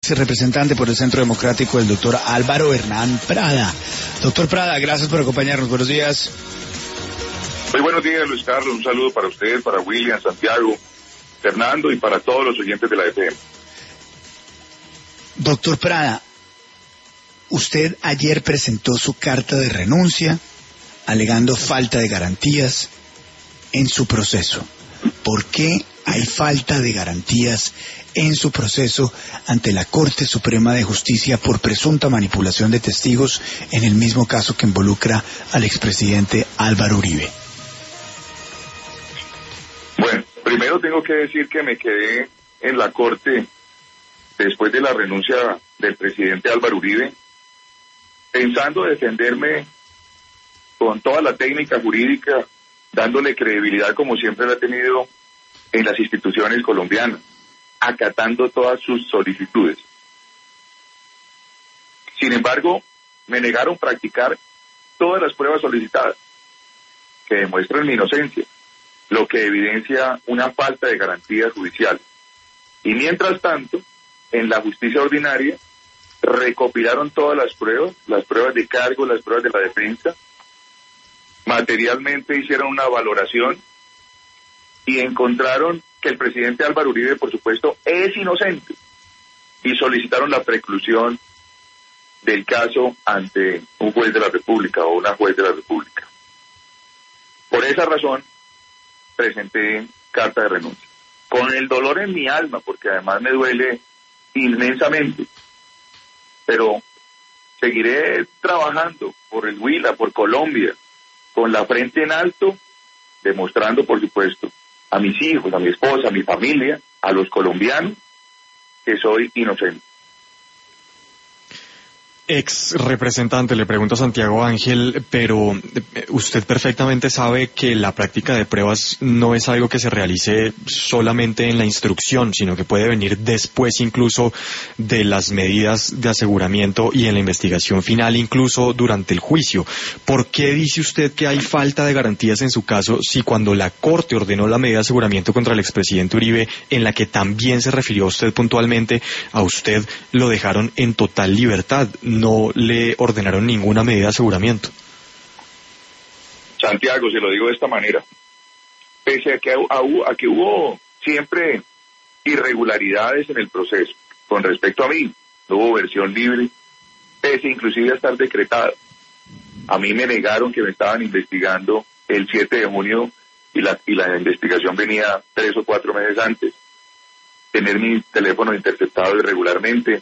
Representante por el Centro Democrático, el doctor Álvaro Hernán Prada. Doctor Prada, gracias por acompañarnos. Buenos días. Muy buenos días, Luis Carlos. Un saludo para usted, para William, Santiago, Fernando y para todos los oyentes de la FM. Doctor Prada, usted ayer presentó su carta de renuncia alegando falta de garantías en su proceso. ¿Por qué hay falta de garantías en su proceso ante la Corte Suprema de Justicia por presunta manipulación de testigos en el mismo caso que involucra al expresidente Álvaro Uribe? Bueno, primero tengo que decir que me quedé en la Corte después de la renuncia del presidente Álvaro Uribe, pensando defenderme con toda la técnica jurídica, dándole credibilidad como siempre la ha tenido en las instituciones colombianas, acatando todas sus solicitudes. Sin embargo, me negaron practicar todas las pruebas solicitadas, que demuestran mi inocencia, lo que evidencia una falta de garantía judicial. Y mientras tanto, en la justicia ordinaria, recopilaron todas las pruebas de cargo, las pruebas de la defensa, materialmente hicieron una valoración y encontraron que el presidente Álvaro Uribe, por supuesto, es inocente, y solicitaron la preclusión del caso ante un juez de la República o una juez de la República. Por esa razón, presenté carta de renuncia, con el dolor en mi alma, porque además me duele inmensamente, pero seguiré trabajando por el Huila, por Colombia, con la frente en alto, demostrando, por supuesto, a mis hijos, a mi esposa, a mi familia, a los colombianos, que soy inocente. Ex representante, le pregunto a Santiago Ángel, pero usted perfectamente sabe que la práctica de pruebas no es algo que se realice solamente en la instrucción, sino que puede venir después incluso de las medidas de aseguramiento y en la investigación final, incluso durante el juicio. ¿Por qué dice usted que hay falta de garantías en su caso si cuando la Corte ordenó la medida de aseguramiento contra el expresidente Uribe, en la que también se refirió usted puntualmente, a usted lo dejaron en total libertad? No le ordenaron ninguna medida de aseguramiento. Santiago, se lo digo de esta manera. Pese a que hubo siempre irregularidades en el proceso, con respecto a mí, no hubo versión libre, pese inclusive a estar decretado. A mí me negaron que me estaban investigando el 7 de junio y la investigación venía 3 o 4 meses antes. Tener mi teléfono interceptado irregularmente.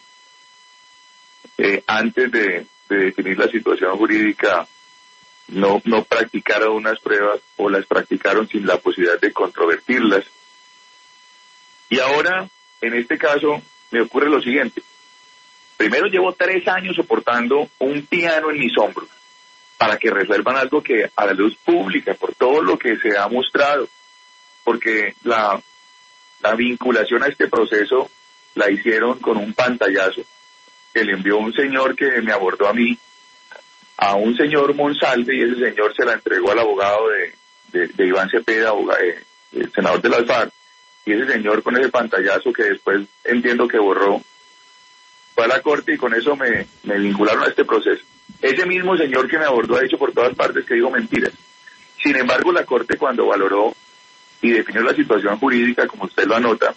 Antes de definir la situación jurídica, no practicaron unas pruebas o las practicaron sin la posibilidad de controvertirlas. Y ahora, en este caso, me ocurre lo siguiente. Primero, llevo 3 años soportando un piano en mis hombros para que resuelvan algo que a la luz pública, por todo lo que se ha mostrado, porque la vinculación a este proceso la hicieron con un pantallazo que le envió un señor que me abordó a mí, a un señor Monsalve, y ese señor se la entregó al abogado de Iván Cepeda, el senador de las FARC, y ese señor con ese pantallazo que después entiendo que borró, fue a la Corte y con eso me vincularon a este proceso. Ese mismo señor que me abordó ha dicho por todas partes que digo mentiras. Sin embargo, la Corte, cuando valoró y definió la situación jurídica, como usted lo anota,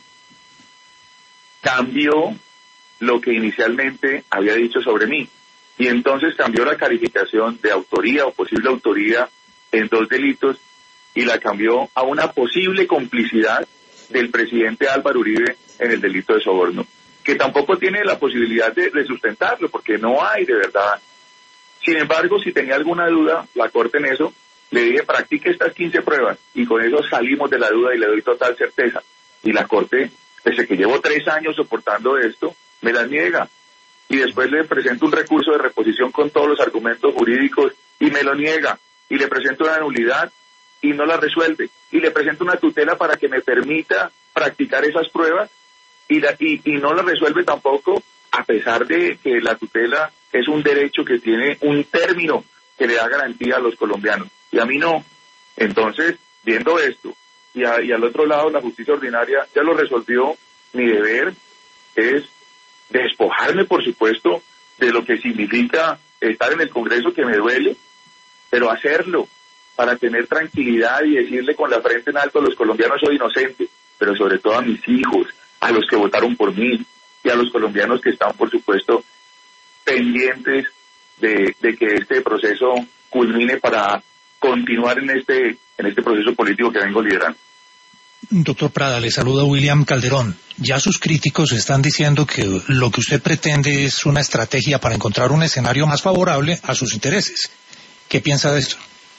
cambió lo que inicialmente había dicho sobre mí, y entonces cambió la calificación de autoría o posible autoría en 2 delitos y la cambió a una posible complicidad del presidente Álvaro Uribe en el delito de soborno, que tampoco tiene la posibilidad de sustentarlo, porque no hay de verdad. Sin embargo, si tenía alguna duda, la Corte en eso, le dije, practique estas 15 pruebas, y con eso salimos de la duda y le doy total certeza. Y la Corte, desde que llevo 3 años soportando esto, me las niega, y después le presento un recurso de reposición con todos los argumentos jurídicos y me lo niega, y le presento una nulidad y no la resuelve, y le presento una tutela para que me permita practicar esas pruebas y no la resuelve tampoco, a pesar de que la tutela es un derecho que tiene un término que le da garantía a los colombianos, y a mí no. Entonces, viendo esto, y al otro lado la justicia ordinaria ya lo resolvió, mi deber es despojarme, por supuesto, de lo que significa estar en el Congreso, que me duele, pero hacerlo para tener tranquilidad y decirle con la frente en alto a los colombianos: soy inocente, pero sobre todo a mis hijos, a los que votaron por mí y a los colombianos que están, por supuesto, pendientes de que este proceso culmine para continuar en este proceso político que vengo liderando. Doctor Prada, le saluda William Calderón. Ya sus críticos están diciendo que lo que usted pretende es una estrategia para encontrar un escenario más favorable a sus intereses. ¿Qué piensa de esto?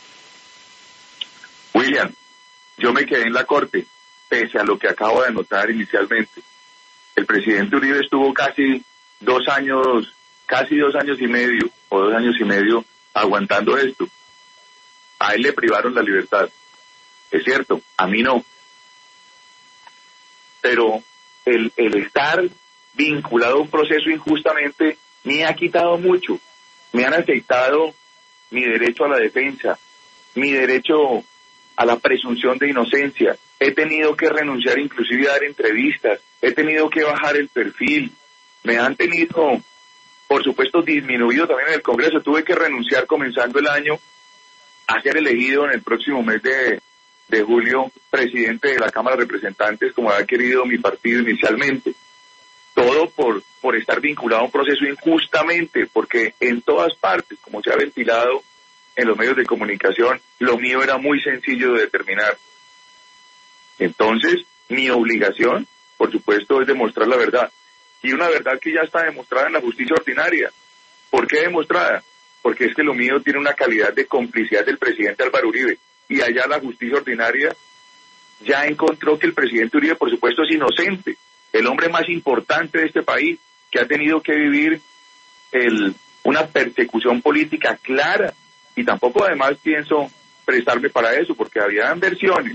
William, yo me quedé en la Corte, pese a lo que acabo de anotar inicialmente. El presidente Uribe estuvo casi 2 años y medio aguantando esto. A él le privaron la libertad, es cierto, a mí no. Pero el estar vinculado a un proceso injustamente me ha quitado mucho. Me han afectado mi derecho a la defensa, mi derecho a la presunción de inocencia. He tenido que renunciar inclusive a dar entrevistas, he tenido que bajar el perfil, me han tenido, por supuesto, disminuido también en el Congreso. Tuve que renunciar comenzando el año a ser elegido en el próximo mes de julio presidente de la Cámara de Representantes, como había querido mi partido inicialmente. Todo por estar vinculado a un proceso injustamente, porque en todas partes, como se ha ventilado en los medios de comunicación, lo mío era muy sencillo de determinar. Entonces, mi obligación, por supuesto, es demostrar la verdad. Y una verdad que ya está demostrada en la justicia ordinaria. ¿Por qué demostrada? Porque es que lo mío tiene una calidad de complicidad del presidente Álvaro Uribe. Y allá la justicia ordinaria ya encontró que el presidente Uribe, por supuesto, es inocente. El hombre más importante de este país, que ha tenido que vivir una persecución política clara. Y tampoco además pienso prestarme para eso, porque habían versiones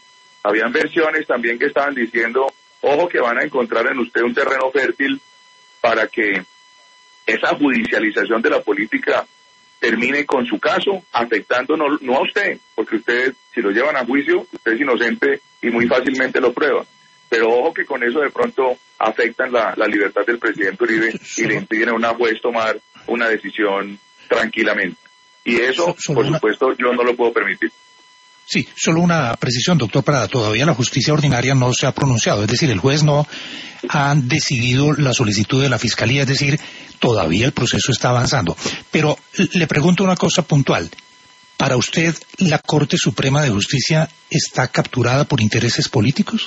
también que estaban diciendo: ojo, que van a encontrar en usted un terreno fértil para que esa judicialización de la política termine con su caso, afectando no a usted, porque usted, si lo llevan a juicio, usted es inocente y muy fácilmente lo prueba. Pero ojo que con eso de pronto afectan la libertad del presidente Uribe y le impiden a una juez tomar una decisión tranquilamente. Y eso, por supuesto, yo no lo puedo permitir. Sí, solo una precisión, doctor Prada. Todavía la justicia ordinaria no se ha pronunciado, es decir, el juez no ha decidido la solicitud de la Fiscalía, es decir, todavía el proceso está avanzando. Pero le pregunto una cosa puntual. ¿Para usted la Corte Suprema de Justicia está capturada por intereses políticos?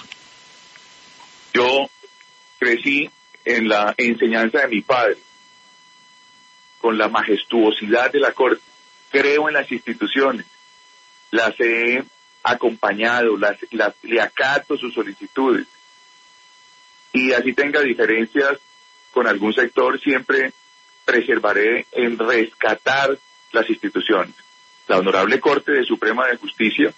Yo crecí en la enseñanza de mi padre, con la majestuosidad de la Corte. Creo en las instituciones, las he acompañado, le acato sus solicitudes. Y así tenga diferencias con algún sector, siempre preservaré en rescatar las instituciones. La Honorable Corte Suprema de Justicia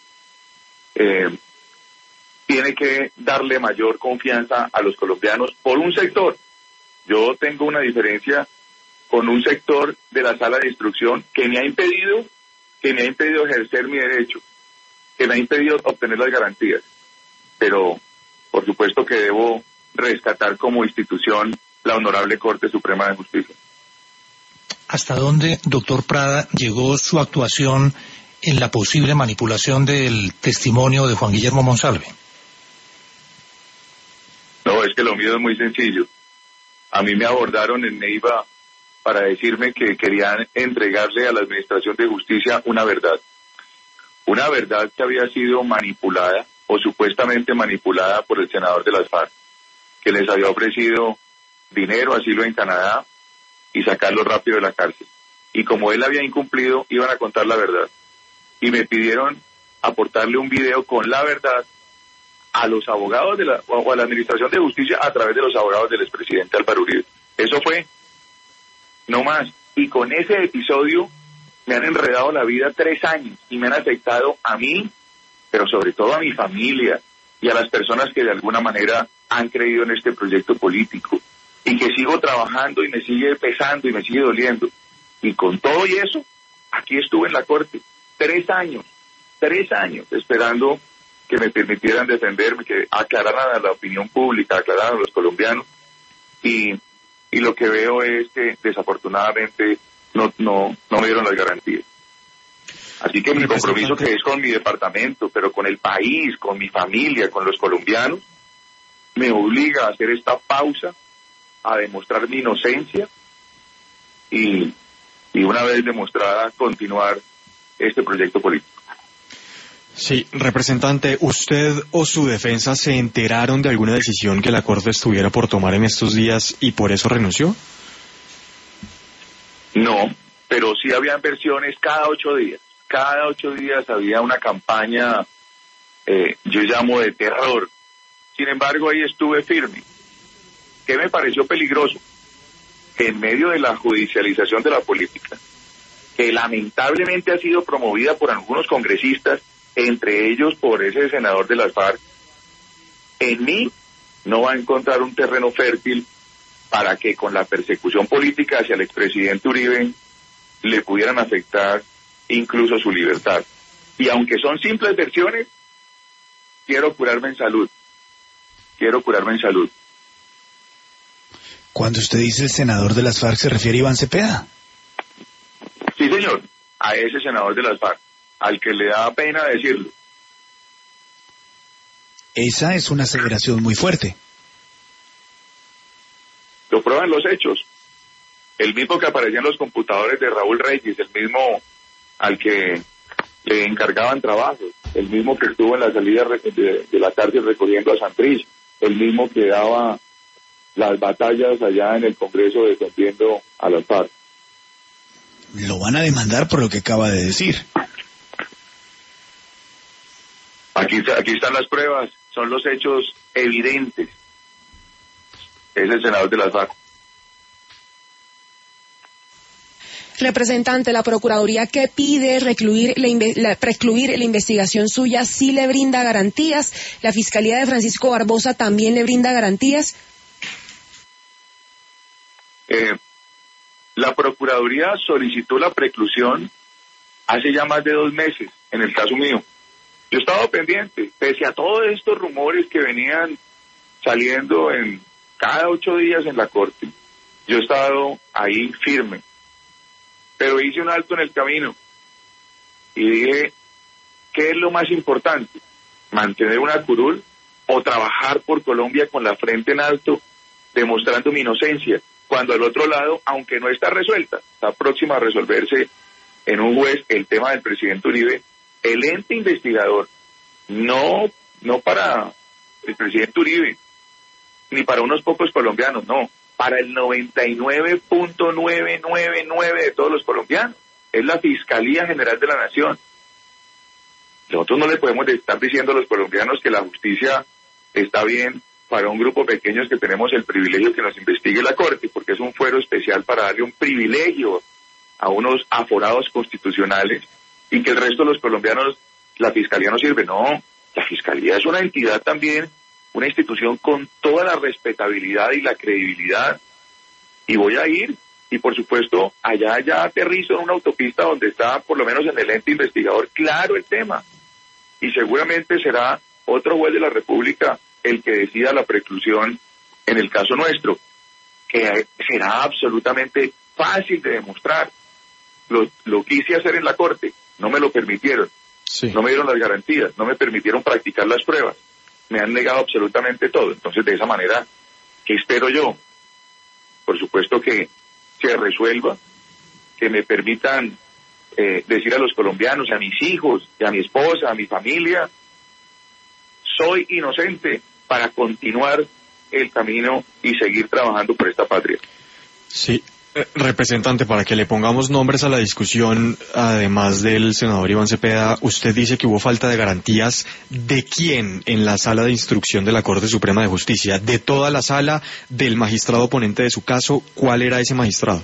tiene que darle mayor confianza a los colombianos por un sector. Yo tengo una diferencia con un sector de la sala de instrucción que me ha impedido ejercer mi derecho, que me ha impedido obtener las garantías. Pero, por supuesto que debo rescatar como institución la Honorable Corte Suprema de Justicia. ¿Hasta dónde, doctor Prada, llegó su actuación en la posible manipulación del testimonio de Juan Guillermo Monsalve? No, es que lo mío es muy sencillo. A mí me abordaron en Neiva para decirme que querían entregarle a la Administración de Justicia una verdad que había sido manipulada o supuestamente manipulada por el senador de las FARC, que les había ofrecido dinero, asilo en Canadá y sacarlo rápido de la cárcel. Y como él había incumplido, iban a contar la verdad. Y me pidieron aportarle un video con la verdad a los abogados o a la Administración de Justicia a través de los abogados del expresidente Álvaro Uribe. Eso fue. No más. Y con ese episodio me han enredado la vida 3 años y me han afectado a mí, pero sobre todo a mi familia y a las personas que de alguna manera han creído en este proyecto político y que sigo trabajando y me sigue pesando y me sigue doliendo. Y con todo y eso, aquí estuve en la Corte 3 años esperando que me permitieran defenderme, que aclararan a la opinión pública, aclararan a los colombianos y lo que veo es que desafortunadamente no me dieron las garantías. Así que mi compromiso, que es con mi departamento, pero con el país, con mi familia, con los colombianos, me obliga a hacer esta pausa, a demostrar mi inocencia y una vez demostrada, continuar este proyecto político. Sí, representante, ¿usted o su defensa se enteraron de alguna decisión que la Corte estuviera por tomar en estos días y por eso renunció? No, pero sí habían versiones cada 8 días. Cada 8 días había una campaña, yo llamo de terror. Sin embargo, ahí estuve firme. ¿Qué me pareció peligroso? Que en medio de la judicialización de la política, que lamentablemente ha sido promovida por algunos congresistas, entre ellos por ese senador de las FARC, en mí no va a encontrar un terreno fértil para que con la persecución política hacia el expresidente Uribe le pudieran afectar incluso su libertad. Y aunque son simples versiones, quiero curarme en salud. Cuando usted dice el senador de las FARC, ¿se refiere a Iván Cepeda? Sí, señor, a ese senador de las FARC, al que le da pena decirlo. Esa es una aseveración muy fuerte. Lo prueban los hechos. El mismo que aparecía en los computadores de Raúl Reyes, el mismo al que le encargaban trabajos, el mismo que estuvo en la salida de la cárcel recogiendo a Santrich, el mismo que daba las batallas allá en el Congreso defendiendo a las FARC. Lo van a demandar por lo que acaba de decir. Aquí están las pruebas, son los hechos evidentes. Es el senador de las FARC. Representante, la Procuraduría que pide precluir la investigación suya, ¿sí le brinda garantías? ¿La Fiscalía de Francisco Barbosa también le brinda garantías? La Procuraduría solicitó la preclusión hace ya más de 2 meses, en el caso mío. Yo estaba pendiente, pese a todos estos rumores que venían saliendo en cada 8 días en la Corte. Yo he estado ahí firme. Pero hice un alto en el camino y dije, ¿qué es lo más importante? ¿Mantener una curul o trabajar por Colombia con la frente en alto, demostrando mi inocencia? Cuando al otro lado, aunque no está resuelta, está próxima a resolverse en un juez el tema del presidente Uribe, el ente investigador, no para el presidente Uribe, ni para unos pocos colombianos, no, para el 99.999 de todos los colombianos. Es la Fiscalía General de la Nación. Nosotros no le podemos estar diciendo a los colombianos que la justicia está bien para un grupo pequeño que tenemos el privilegio que nos investigue la Corte, porque es un fuero especial para darle un privilegio a unos aforados constitucionales y que el resto de los colombianos, la Fiscalía no sirve. No, la Fiscalía es una entidad también, una institución con toda la respetabilidad y la credibilidad, y voy a ir, y por supuesto, allá aterrizo en una autopista donde está, por lo menos en el ente investigador, claro el tema, y seguramente será otro juez de la República el que decida la preclusión en el caso nuestro, que será absolutamente fácil de demostrar. Lo quise hacer en la Corte, no me lo permitieron, sí. No me dieron las garantías, no me permitieron practicar las pruebas, me han negado absolutamente todo. Entonces, de esa manera, ¿qué espero yo? Por supuesto que se resuelva, que me permitan decir a los colombianos, a mis hijos, y a mi esposa, a mi familia, soy inocente, para continuar el camino y seguir trabajando por esta patria. Sí. Representante, para que le pongamos nombres a la discusión, además del senador Iván Cepeda, usted dice que hubo falta de garantías. ¿De quién en la sala de instrucción de la Corte Suprema de Justicia? ¿De toda la sala? ¿Del magistrado ponente de su caso? ¿Cuál era ese magistrado?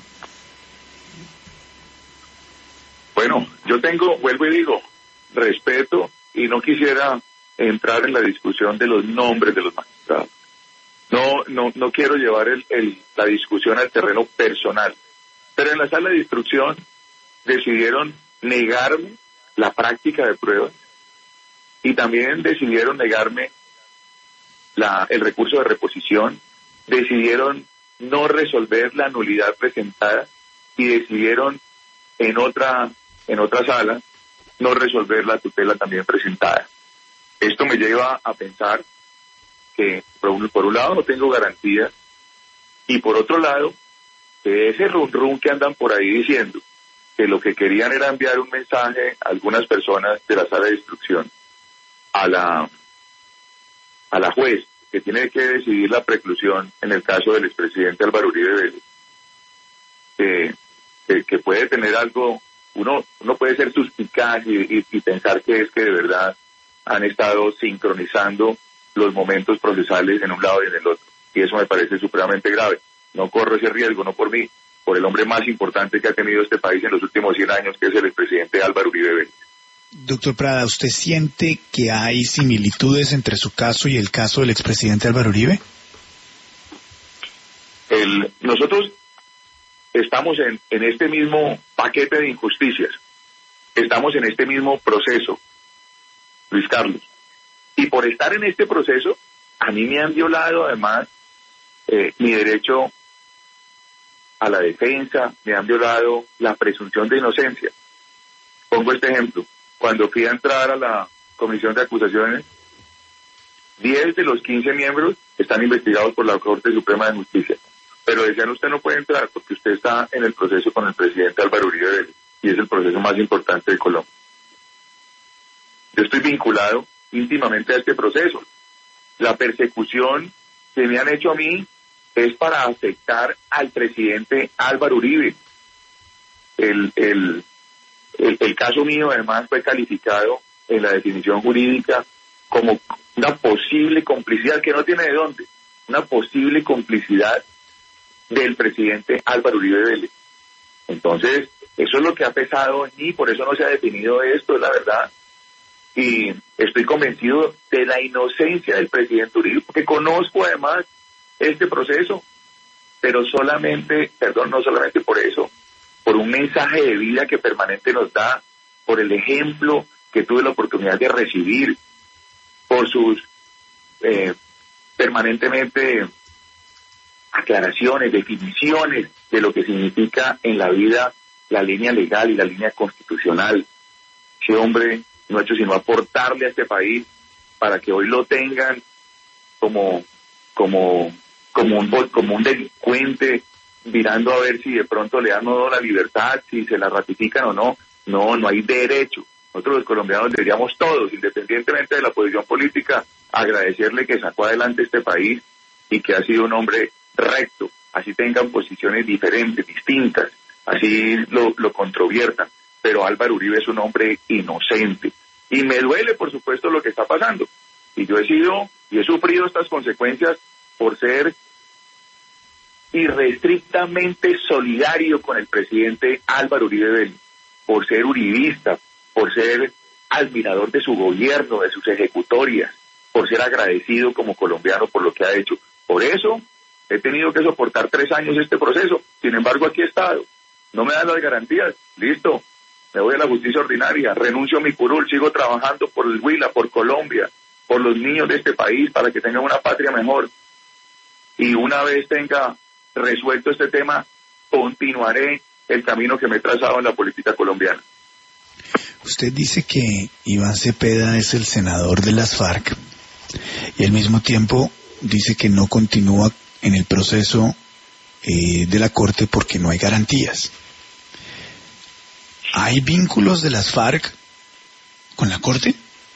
Bueno, yo vuelvo y digo, respeto y no quisiera entrar en la discusión de los nombres de los magistrados. No quiero llevar la discusión al terreno personal, pero en la sala de instrucción decidieron negarme la práctica de pruebas y también decidieron negarme el recurso de reposición, decidieron no resolver la nulidad presentada y decidieron en otra sala no resolver la tutela también presentada. Esto me lleva a pensar que por un lado no tengo garantía y por otro lado que ese rum que andan por ahí diciendo que lo que querían era enviar un mensaje a algunas personas de la sala de instrucción a la juez que tiene que decidir la preclusión en el caso del expresidente Álvaro Uribe Vélez, que puede tener algo, uno puede ser suspicaz y pensar que es que de verdad han estado sincronizando los momentos procesales en un lado y en el otro, y eso me parece supremamente grave. No corro ese riesgo, no por mí, por el hombre más importante que ha tenido este país en los últimos 100 años, que es el expresidente Álvaro Uribe Vélez. Doctor Prada, ¿usted siente que hay similitudes entre su caso y el caso del expresidente Álvaro Uribe? Nosotros estamos en este mismo paquete de injusticias, estamos en este mismo proceso, Luis Carlos, y por estar en este proceso, a mí me han violado además mi derecho a la defensa, me han violado la presunción de inocencia. Pongo este ejemplo. Cuando fui a entrar a la comisión de acusaciones, 10 de los 15 miembros están investigados por la Corte Suprema de Justicia. Pero decían, usted no puede entrar porque usted está en el proceso con el presidente Álvaro Uribe Vélez, y es el proceso más importante de Colombia. Yo estoy vinculado íntimamente a este proceso. La persecución que me han hecho a mí es para afectar al presidente Álvaro Uribe. El caso mío además fue calificado en la definición jurídica como una posible complicidad, que no tiene de dónde, una posible complicidad del presidente Álvaro Uribe Vélez. Entonces, eso es lo que ha pesado en mí, por eso no se ha definido esto, es la verdad. Y estoy convencido de la inocencia del presidente Uribe, porque conozco además este proceso, pero no solamente por eso, por un mensaje de vida que permanente nos da, por el ejemplo que tuve la oportunidad de recibir, por sus permanentemente aclaraciones, definiciones de lo que significa en la vida la línea legal y la línea constitucional. Ese hombre no ha hecho sino aportarle a este país para que hoy lo tengan como un delincuente, mirando a ver si de pronto le dan o no la libertad, si se la ratifican o no. No hay derecho. Nosotros los colombianos deberíamos todos, independientemente de la posición política, agradecerle que sacó adelante este país y que ha sido un hombre recto, así tengan posiciones diferentes, distintas, así lo controviertan, pero Álvaro Uribe es un hombre inocente. Y me duele, por supuesto, lo que está pasando. Y yo he sufrido estas consecuencias por ser irrestrictamente solidario con el presidente Álvaro Uribe Vélez, por ser uribista, por ser admirador de su gobierno, de sus ejecutorias, por ser agradecido como colombiano por lo que ha hecho. Por eso he tenido que soportar 3 años este proceso. Sin embargo, aquí he estado. No me dan las garantías. Listo. Me voy a la justicia ordinaria. Renuncio a mi curul. Sigo trabajando por el Huila, por Colombia, por los niños de este país, para que tengan una patria mejor. Y una vez tenga resuelto este tema, continuaré el camino que me he trazado en la política colombiana. Usted dice que Iván Cepeda es el senador de las FARC y al mismo tiempo dice que no continúa en el proceso de la Corte porque no hay garantías. ¿Hay vínculos de las FARC con la Corte?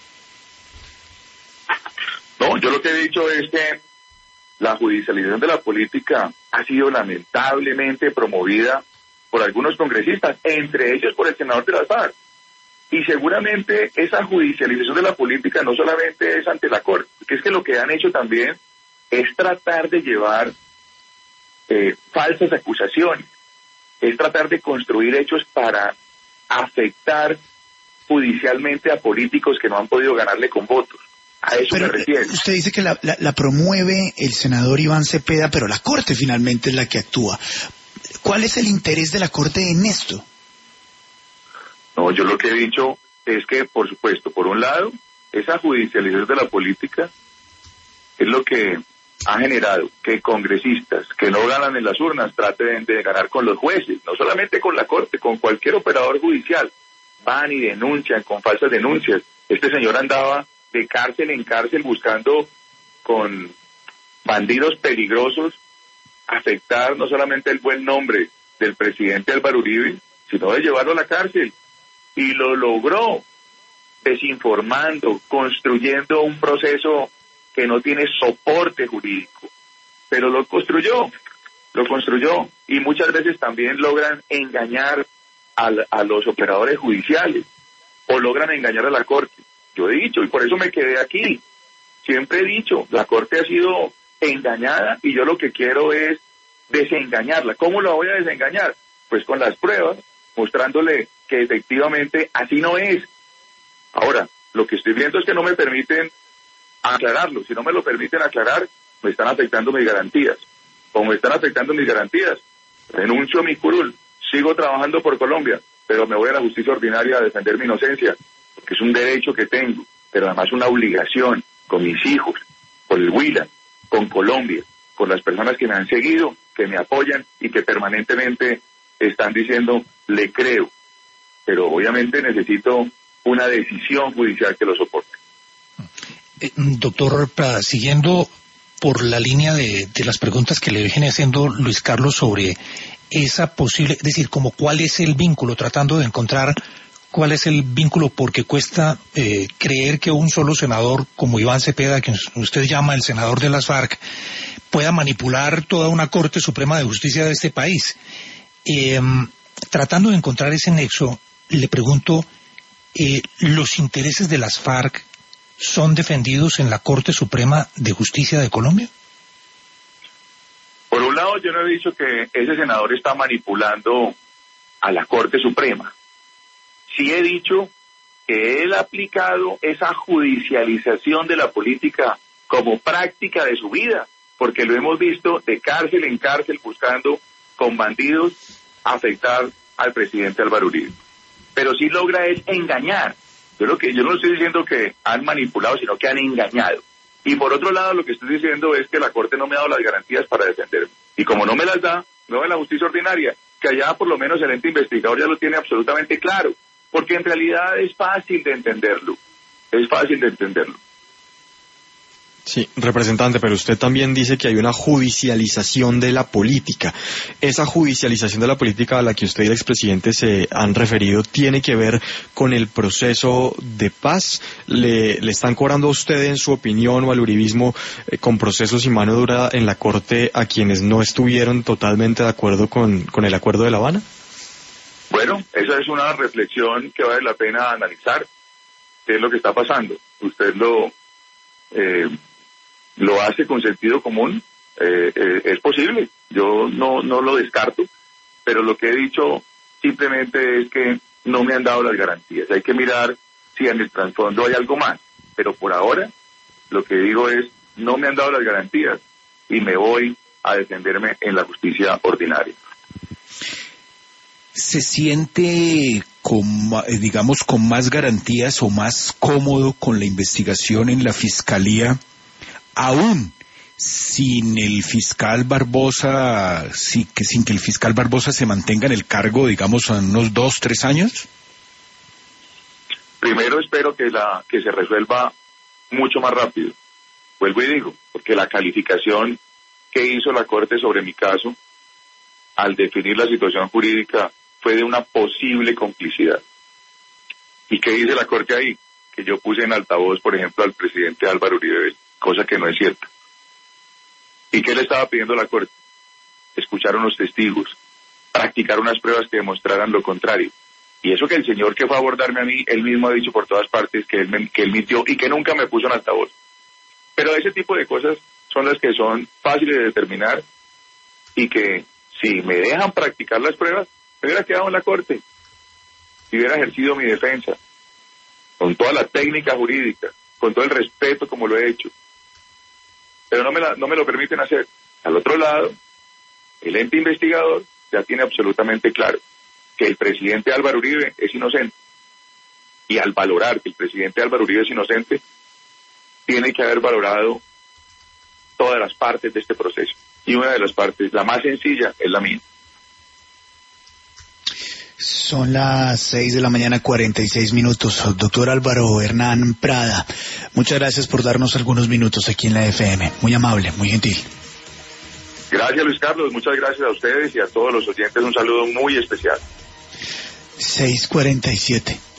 No, yo lo que he dicho es que la judicialización de la política ha sido lamentablemente promovida por algunos congresistas, entre ellos por el senador de las FARC. Y seguramente esa judicialización de la política no solamente es ante la Corte, que es que lo que han hecho también es tratar de llevar falsas acusaciones, es tratar de construir hechos para afectar judicialmente a políticos que no han podido ganarle con votos. A eso me refiero. Usted dice que la promueve el senador Iván Cepeda, pero la Corte finalmente es la que actúa. ¿Cuál es el interés de la Corte en esto? No, yo lo que he dicho es que, por supuesto, por un lado, esa judicialización de la política es lo que ha generado que congresistas que no ganan en las urnas traten de ganar con los jueces, no solamente con la Corte, con cualquier operador judicial. Van y denuncian con falsas denuncias. Este señor andaba de cárcel en cárcel buscando con bandidos peligrosos afectar no solamente el buen nombre del presidente Álvaro Uribe, sino de llevarlo a la cárcel. Y lo logró, desinformando, construyendo un proceso que no tiene soporte jurídico, pero lo construyó, y muchas veces también logran engañar a los operadores judiciales, o logran engañar a la Corte. Yo he dicho, y por eso me quedé aquí, siempre he dicho, la Corte ha sido engañada, y yo lo que quiero es desengañarla. ¿Cómo la voy a desengañar? Pues con las pruebas, mostrándole que efectivamente así no es. Ahora, lo que estoy viendo es que no me permiten aclararlo. Si no me lo permiten aclarar, me están afectando mis garantías. Como me están afectando mis garantías, renuncio a mi curul, sigo trabajando por Colombia, pero me voy a la justicia ordinaria a defender mi inocencia, porque es un derecho que tengo, pero además una obligación con mis hijos, con el Huila, con Colombia, con las personas que me han seguido, que me apoyan y que permanentemente están diciendo, le creo, pero obviamente necesito una decisión judicial que lo soporte. Doctor Prada, siguiendo por la línea de las preguntas que le viene haciendo Luis Carlos sobre esa posible, es decir, como cuál es el vínculo, tratando de encontrar cuál es el vínculo, porque cuesta creer que un solo senador como Iván Cepeda, que usted llama el senador de las FARC, pueda manipular toda una Corte Suprema de Justicia de este país. Tratando de encontrar ese nexo, le pregunto, ¿los intereses de las FARC son defendidos en la Corte Suprema de Justicia de Colombia? Por un lado, yo no he dicho que ese senador está manipulando a la Corte Suprema. Sí he dicho que él ha aplicado esa judicialización de la política como práctica de su vida, porque lo hemos visto de cárcel en cárcel buscando con bandidos afectar al presidente Álvaro Uribe. Pero sí logra él engañar. Yo no estoy diciendo que han manipulado, sino que han engañado. Y por otro lado, lo que estoy diciendo es que la Corte no me ha dado las garantías para defenderme. Y como no me las da, no en la justicia ordinaria, que allá por lo menos el ente investigador ya lo tiene absolutamente claro. Porque en realidad es fácil de entenderlo. Es fácil de entenderlo. Sí, representante, pero usted también dice que hay una judicialización de la política. Esa judicialización de la política a la que usted y el expresidente se han referido tiene que ver con el proceso de paz. ¿Le están cobrando a usted, en su opinión, o al uribismo con procesos y mano dura en la Corte a quienes no estuvieron totalmente de acuerdo con el Acuerdo de La Habana? Bueno, esa es una reflexión que vale la pena analizar. ¿Qué es lo que está pasando? Usted lo hace con sentido común, es posible, yo no lo descarto, pero lo que he dicho simplemente es que no me han dado las garantías. Hay que mirar si en el trasfondo hay algo más, pero por ahora lo que digo es, no me han dado las garantías y me voy a defenderme en la justicia ordinaria. ¿Se siente con más garantías o más cómodo con la investigación en la Fiscalía, aún sin el fiscal Barbosa, sin que el fiscal Barbosa se mantenga en el cargo, digamos, en unos 2-3 años? Primero espero que se resuelva mucho más rápido. Vuelvo y digo, porque la calificación que hizo la Corte sobre mi caso, al definir la situación jurídica, fue de una posible complicidad. ¿Y qué dice la Corte ahí? Que yo puse en altavoz, por ejemplo, al presidente Álvaro Uribe, cosa que no es cierta. ¿Y qué le estaba pidiendo la Corte? Escuchar unos testigos, practicar unas pruebas que demostraran lo contrario. Y eso que el señor que fue a abordarme a mí, él mismo ha dicho por todas partes que él mintió y que nunca me puso en altavoz. Pero ese tipo de cosas son las que son fáciles de determinar y que si me dejan practicar las pruebas, me hubiera quedado en la Corte y hubiera ejercido mi defensa con toda la técnica jurídica, con todo el respeto como lo he hecho. Pero no me lo permiten hacer. Al otro lado, el ente investigador ya tiene absolutamente claro que el presidente Álvaro Uribe es inocente. Y al valorar que el presidente Álvaro Uribe es inocente, tiene que haber valorado todas las partes de este proceso. Y una de las partes, la más sencilla, es la mía. Son las 6:46 a.m. Doctor Álvaro Hernán Prada, muchas gracias por darnos algunos minutos aquí en la FM. Muy amable, muy gentil. Gracias, Luis Carlos. Muchas gracias a ustedes y a todos los oyentes. Un saludo muy especial. 6:47.